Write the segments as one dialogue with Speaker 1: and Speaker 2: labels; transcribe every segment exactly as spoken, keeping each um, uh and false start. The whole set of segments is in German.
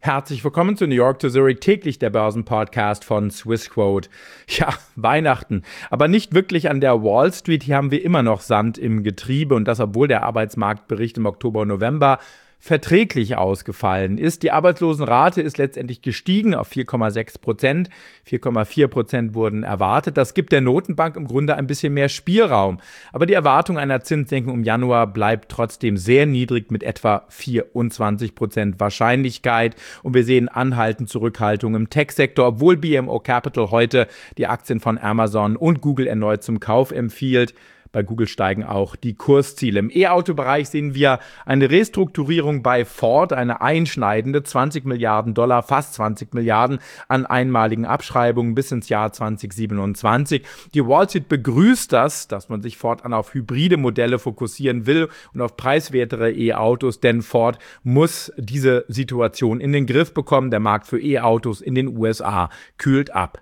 Speaker 1: Herzlich willkommen zu New York to Zurich, täglich der Börsenpodcast von Swissquote. Ja, Weihnachten, aber nicht wirklich an der Wall Street. Hier haben wir immer noch Sand im Getriebe und das, obwohl der Arbeitsmarktbericht im Oktober und November verträglich ausgefallen ist. Die Arbeitslosenrate ist letztendlich gestiegen auf vier Komma sechs Prozent. vier Komma vier Prozent wurden erwartet. Das gibt der Notenbank im Grunde ein bisschen mehr Spielraum. Aber die Erwartung einer Zinssenkung im Januar bleibt trotzdem sehr niedrig mit etwa vierundzwanzig Prozent Wahrscheinlichkeit. Und wir sehen anhaltend Zurückhaltung im Tech-Sektor, obwohl B M O Capital heute die Aktien von Amazon und Google erneut zum Kauf empfiehlt. Bei Google steigen auch die Kursziele. Im E-Auto-Bereich sehen wir eine Restrukturierung bei Ford, eine einschneidende zwanzig Milliarden Dollar, fast zwanzig Milliarden an einmaligen Abschreibungen bis ins Jahr zwanzig siebenundzwanzig. Die Wall Street begrüßt das, dass man sich fortan auf hybride Modelle fokussieren will und auf preiswertere E-Autos, denn Ford muss diese Situation in den Griff bekommen. Der Markt für E-Autos in den U S A kühlt ab.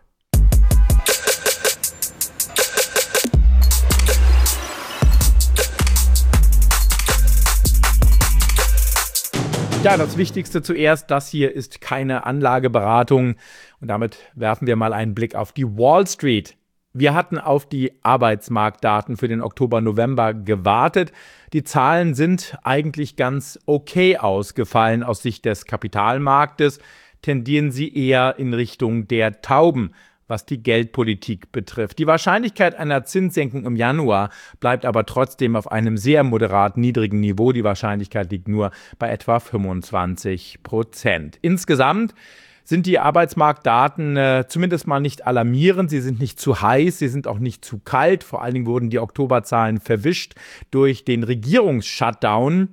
Speaker 1: Ja, das Wichtigste zuerst, das hier ist keine Anlageberatung und damit werfen wir mal einen Blick auf die Wall Street. Wir hatten auf die Arbeitsmarktdaten für den Oktober-November gewartet. Die Zahlen sind eigentlich ganz okay ausgefallen aus Sicht des Kapitalmarktes, tendieren sie eher in Richtung der Tauben, was die Geldpolitik betrifft. Die Wahrscheinlichkeit einer Zinssenkung im Januar bleibt aber trotzdem auf einem sehr moderat niedrigen Niveau. Die Wahrscheinlichkeit liegt nur bei etwa fünfundzwanzig Prozent. Insgesamt sind die Arbeitsmarktdaten äh, zumindest mal nicht alarmierend. Sie sind nicht zu heiß, sie sind auch nicht zu kalt. Vor allen Dingen wurden die Oktoberzahlen verwischt durch den Regierungsshutdown.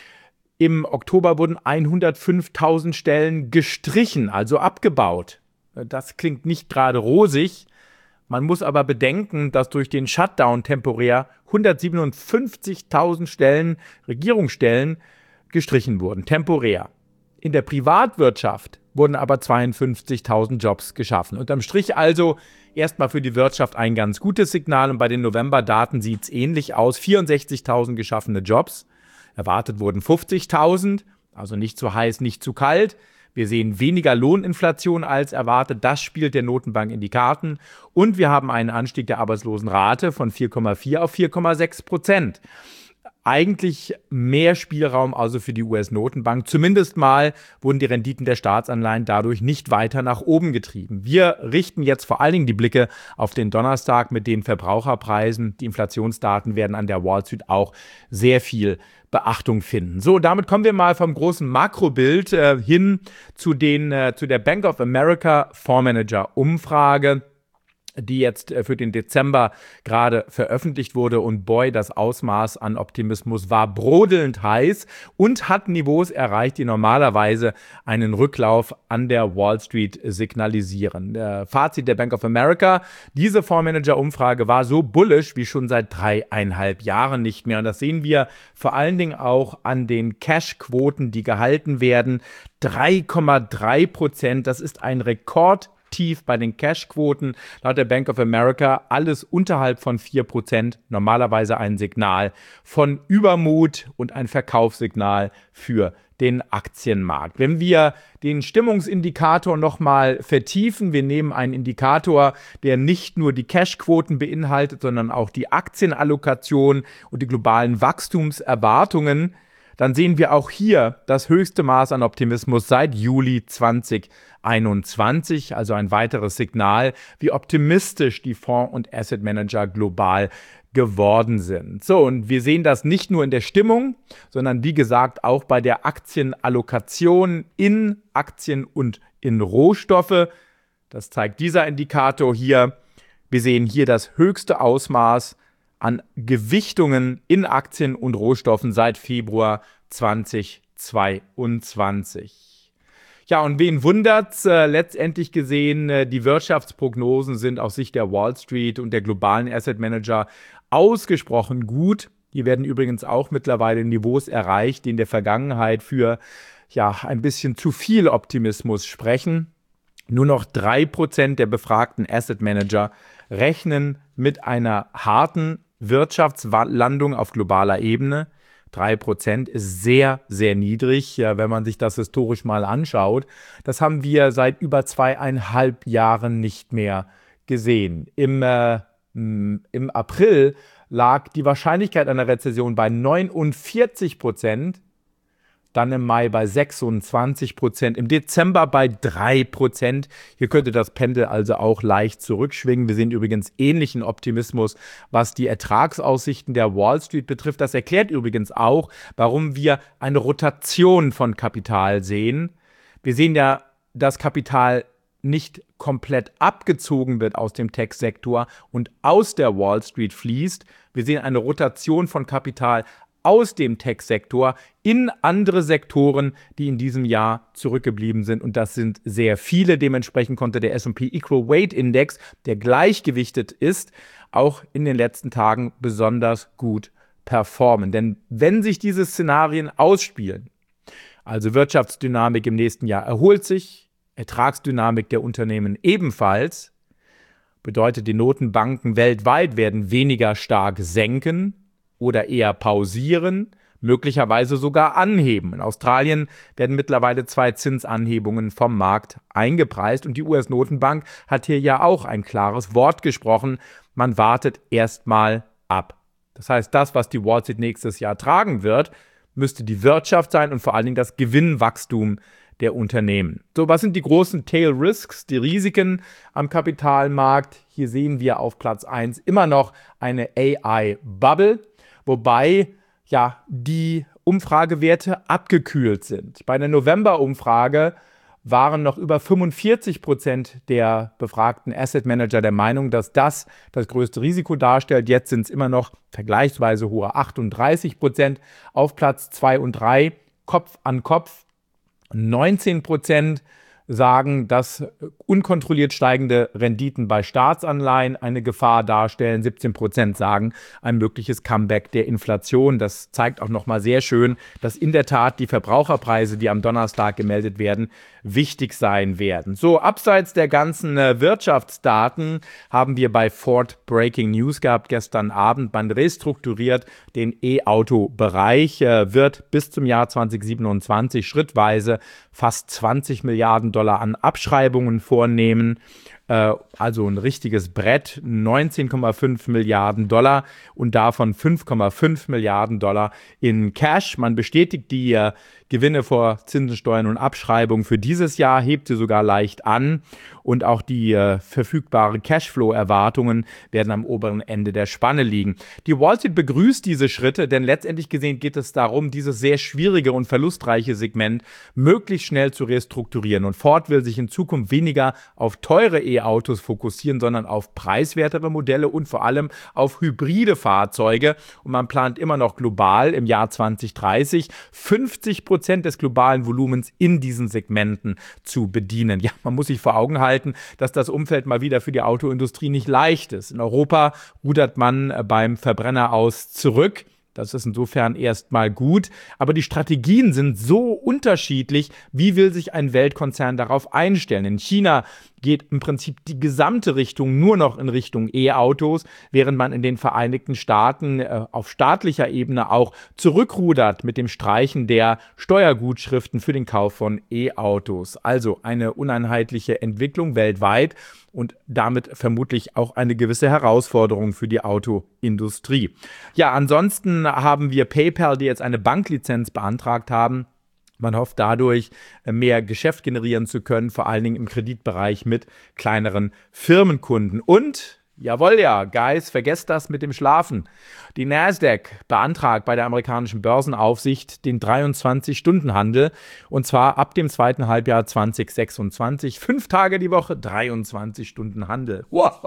Speaker 1: Im Oktober wurden hundertfünftausend Stellen gestrichen, also abgebaut. Das klingt nicht gerade rosig. Man muss aber bedenken, dass durch den Shutdown temporär hundertsiebenundfünfzigtausend Stellen, Regierungsstellen, gestrichen wurden, temporär. In der Privatwirtschaft wurden aber zweiundfünfzigtausend Jobs geschaffen. Unterm Strich also erstmal für die Wirtschaft ein ganz gutes Signal. Und bei den November-Daten sieht es ähnlich aus. vierundsechzigtausend geschaffene Jobs. Erwartet wurden fünfzigtausend, also nicht zu heiß, nicht zu kalt. Wir sehen weniger Lohninflation als erwartet. Das spielt der Notenbank in die Karten. Und wir haben einen Anstieg der Arbeitslosenrate von vier Komma vier auf vier Komma sechs Prozent. Eigentlich mehr Spielraum also für die U S-Notenbank. Zumindest mal wurden die Renditen der Staatsanleihen dadurch nicht weiter nach oben getrieben. Wir richten jetzt vor allen Dingen die Blicke auf den Donnerstag mit den Verbraucherpreisen. Die Inflationsdaten werden an der Wall Street auch sehr viel Beachtung finden. So, damit kommen wir mal vom großen Makrobild äh, hin zu, den, äh, zu der Bank of America Fondsmanager-Umfrage, die jetzt für den Dezember gerade veröffentlicht wurde. Und boy, das Ausmaß an Optimismus war brodelnd heiß und hat Niveaus erreicht, die normalerweise einen Rücklauf an der Wall Street signalisieren. Der Fazit der Bank of America: Diese Fondsmanager-Umfrage war so bullish wie schon seit dreieinhalb Jahren nicht mehr. Und das sehen wir vor allen Dingen auch an den Cash-Quoten, die gehalten werden. drei Komma drei Prozent, das ist ein Rekord. Tief bei den Cash-Quoten, laut der Bank of America alles unterhalb von vier Prozent, normalerweise ein Signal von Übermut und ein Verkaufssignal für den Aktienmarkt. Wenn wir den Stimmungsindikator nochmal vertiefen, wir nehmen einen Indikator, der nicht nur die Cash-Quoten beinhaltet, sondern auch die Aktienallokation und die globalen Wachstumserwartungen, dann sehen wir auch hier das höchste Maß an Optimismus seit Juli zweitausendeinundzwanzig, also ein weiteres Signal, wie optimistisch die Fonds- und Asset-Manager global geworden sind. So, und wir sehen das nicht nur in der Stimmung, sondern wie gesagt auch bei der Aktienallokation in Aktien und in Rohstoffe. Das zeigt dieser Indikator hier. Wir sehen hier das höchste Ausmaß an Gewichtungen in Aktien und Rohstoffen seit Februar zweitausendzweiundzwanzig. Ja, und wen wundert's? Äh, letztendlich gesehen, äh, die Wirtschaftsprognosen sind aus Sicht der Wall Street und der globalen Asset Manager ausgesprochen gut. Hier werden übrigens auch mittlerweile Niveaus erreicht, die in der Vergangenheit für ja, ein bisschen zu viel Optimismus sprechen. Nur noch drei Prozent der befragten Asset Manager rechnen mit einer harten Wirtschaftslandung auf globaler Ebene. drei Prozent ist sehr, sehr niedrig, ja, wenn man sich das historisch mal anschaut. Das haben wir seit über zweieinhalb Jahren nicht mehr gesehen. Im, äh, im April lag die Wahrscheinlichkeit einer Rezession bei neunundvierzig Prozent. Dann im Mai bei sechsundzwanzig Prozent, im Dezember bei drei Prozent. Hier könnte das Pendel also auch leicht zurückschwingen. Wir sehen übrigens ähnlichen Optimismus, was die Ertragsaussichten der Wall Street betrifft. Das erklärt übrigens auch, warum wir eine Rotation von Kapital sehen. Wir sehen ja, dass Kapital nicht komplett abgezogen wird aus dem Tech-Sektor und aus der Wall Street fließt. Wir sehen eine Rotation von Kapital aus dem Tech-Sektor in andere Sektoren, die in diesem Jahr zurückgeblieben sind. Und das sind sehr viele. Dementsprechend konnte der S und P Equal Weight Index, der gleichgewichtet ist, auch in den letzten Tagen besonders gut performen. Denn wenn sich diese Szenarien ausspielen, also Wirtschaftsdynamik im nächsten Jahr erholt sich, Ertragsdynamik der Unternehmen ebenfalls, bedeutet, die Notenbanken weltweit werden weniger stark senken oder eher pausieren, möglicherweise sogar anheben. In Australien werden mittlerweile zwei Zinsanhebungen vom Markt eingepreist und die U S-Notenbank hat hier ja auch ein klares Wort gesprochen. Man wartet erstmal ab. Das heißt, das, was die Wall Street nächstes Jahr tragen wird, müsste die Wirtschaft sein und vor allen Dingen das Gewinnwachstum der Unternehmen. So, was sind die großen Tail Risks, die Risiken am Kapitalmarkt? Hier sehen wir auf Platz eins immer noch eine A I-Bubble, wobei ja die Umfragewerte abgekühlt sind. Bei der November-Umfrage waren noch über fünfundvierzig Prozent der befragten Asset Manager der Meinung, dass das das größte Risiko darstellt. Jetzt sind es immer noch vergleichsweise hohe achtunddreißig Prozent. Auf Platz zwei und drei, Kopf an Kopf, neunzehn Prozent sagen, dass unkontrolliert steigende Renditen bei Staatsanleihen eine Gefahr darstellen. siebzehn Prozent sagen, ein mögliches Comeback der Inflation. Das zeigt auch nochmal sehr schön, dass in der Tat die Verbraucherpreise, die am Donnerstag gemeldet werden, wichtig sein werden. So, abseits der ganzen äh, Wirtschaftsdaten haben wir bei Ford Breaking News gehabt gestern Abend. Man restrukturiert den E-Auto-Bereich, äh, wird bis zum Jahr zwanzig siebenundzwanzig schrittweise fast zwanzig Milliarden Dollar an Abschreibungen vornehmen. Äh, also ein richtiges Brett, neunzehn Komma fünf Milliarden Dollar und davon fünf Komma fünf Milliarden Dollar in Cash. Man bestätigt die äh, Gewinne vor Zinsen, Steuern und Abschreibungen für dieses Jahr, hebt sie sogar leicht an und auch die äh, verfügbare Cashflow-Erwartungen werden am oberen Ende der Spanne liegen. Die Wall Street begrüßt diese Schritte, denn letztendlich gesehen geht es darum, dieses sehr schwierige und verlustreiche Segment möglichst schnell zu restrukturieren. Und Ford will sich in Zukunft weniger auf teure E-Autos fokussieren, sondern auf preiswertere Modelle und vor allem auf hybride Fahrzeuge. Und man plant immer noch global im Jahr zwanzig dreißig fünfzig Prozent des globalen Volumens in diesen Segmenten zu bedienen. Ja, man muss sich vor Augen halten, dass das Umfeld mal wieder für die Autoindustrie nicht leicht ist. In Europa rudert man beim Verbrenner aus zurück. Das ist insofern erstmal gut, aber die Strategien sind so unterschiedlich. Wie will sich ein Weltkonzern darauf einstellen? In China geht im Prinzip die gesamte Richtung nur noch in Richtung E-Autos, während man in den Vereinigten Staaten äh, auf staatlicher Ebene auch zurückrudert mit dem Streichen der Steuergutschriften für den Kauf von E-Autos. Also eine uneinheitliche Entwicklung weltweit und damit vermutlich auch eine gewisse Herausforderung für die Autoindustrie. Ja, ansonsten haben wir PayPal, die jetzt eine Banklizenz beantragt haben. Man hofft dadurch, mehr Geschäft generieren zu können, vor allen Dingen im Kreditbereich mit kleineren Firmenkunden. Und, jawohl ja, Guys, vergesst das mit dem Schlafen. Die Nasdaq beantragt bei der amerikanischen Börsenaufsicht den dreiundzwanzig-Stunden-Handel und zwar ab dem zweiten Halbjahr zwanzig sechsundzwanzig. Fünf Tage die Woche, dreiundzwanzig Stunden Handel. Wow.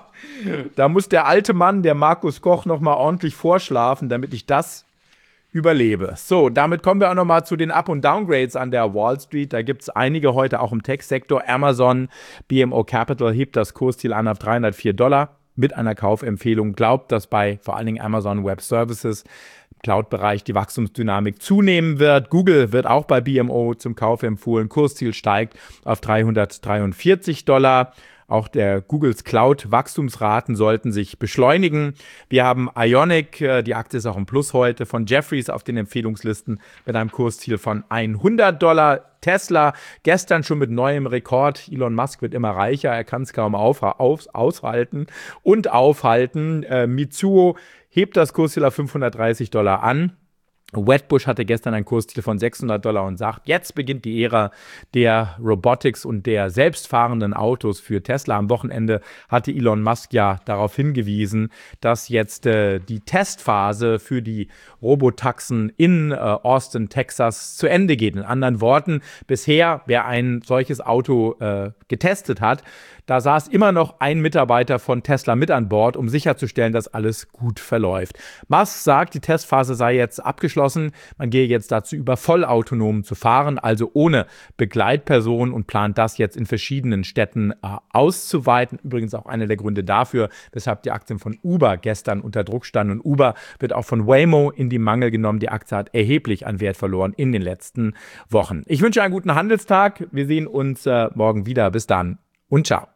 Speaker 1: Da muss der alte Mann, der Markus Koch, nochmal ordentlich vorschlafen, damit ich das überlebe. So, damit kommen wir auch nochmal zu den Up- und Downgrades an der Wall Street. Da gibt es einige heute auch im Tech-Sektor. Amazon, B M O Capital hebt das Kursziel an auf dreihundertvier Dollar mit einer Kaufempfehlung. Glaubt, dass bei vor allen Dingen Amazon Web Services im Cloud-Bereich die Wachstumsdynamik zunehmen wird. Google wird auch bei B M O zum Kauf empfohlen. Kursziel steigt auf dreihundertdreiundvierzig Dollar. Auch der Googles Cloud-Wachstumsraten sollten sich beschleunigen. Wir haben Ionic, die Aktie ist auch im Plus heute, von Jefferies auf den Empfehlungslisten mit einem Kursziel von hundert Dollar. Tesla gestern schon mit neuem Rekord. Elon Musk wird immer reicher, er kann es kaum auf, auf, aushalten und aufhalten. Äh, Mitsuo hebt das Kursziel auf fünfhundertdreißig Dollar an. Wedbush hatte gestern ein Kursziel von sechshundert Dollar und sagt, jetzt beginnt die Ära der Robotics und der selbstfahrenden Autos für Tesla. Am Wochenende hatte Elon Musk ja darauf hingewiesen, dass jetzt äh, die Testphase für die Robotaxen in äh, Austin, Texas zu Ende geht. In anderen Worten, bisher, wer ein solches Auto äh, getestet hat, da saß immer noch ein Mitarbeiter von Tesla mit an Bord, um sicherzustellen, dass alles gut verläuft. Musk sagt, die Testphase sei jetzt abgeschlossen. Man gehe jetzt dazu über, vollautonom zu fahren, also ohne Begleitperson, und plant das jetzt in verschiedenen Städten äh, auszuweiten. Übrigens auch einer der Gründe dafür, weshalb die Aktien von Uber gestern unter Druck standen. Und Uber wird auch von Waymo in die Mangel genommen. Die Aktie hat erheblich an Wert verloren in den letzten Wochen. Ich wünsche einen guten Handelstag. Wir sehen uns äh, morgen wieder. Bis dann und ciao.